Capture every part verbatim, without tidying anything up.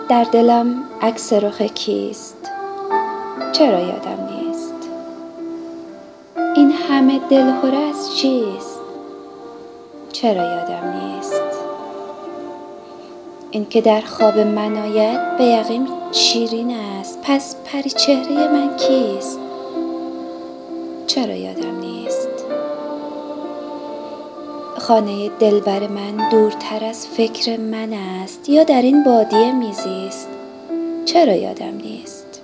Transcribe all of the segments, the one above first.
در دلم عکس رخ کیست؟ چرا یادم نیست؟ این همه دلهره از چیست؟ چرا یادم نیست؟ این که در خواب من آید به یقین شیرین است، پس پری چهره من کیست؟ چرا یادم نیست؟ خانه دلبر من دورتر از فکر من است، یا در این بادیه میزیست؟ چرا یادم نیست؟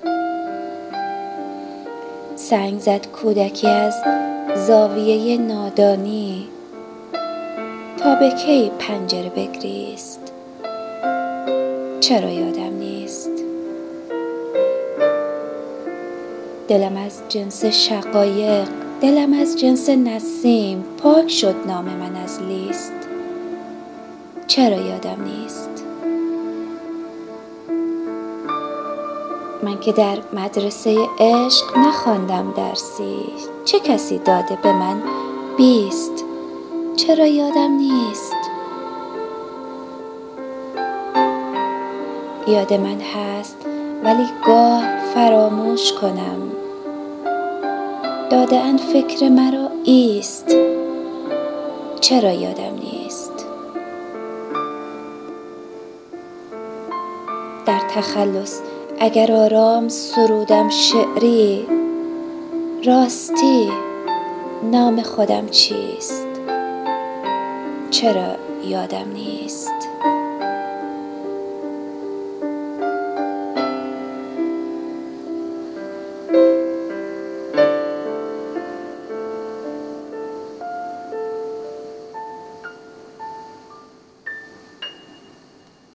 سنگ زد کودکی از زاویه نادانی، تا به کی پنجره بگریست؟ چرا یادم نیست؟ دلم از جنس شقایق، دلم از جنس نسیم، پاک شد نام من از لیست. چرا یادم نیست؟ من که در مدرسه عشق نخواندم درسی، چه کسی داده به من بیست؟ چرا یادم نیست؟ یاد من هست ولی گاه فراموش کنم، داده اند فکر مرا ایست. چرا یادم نیست؟ در تخلص اگر آرام سرودم شعری، راستی نام خودم چیست؟ چرا یادم نیست؟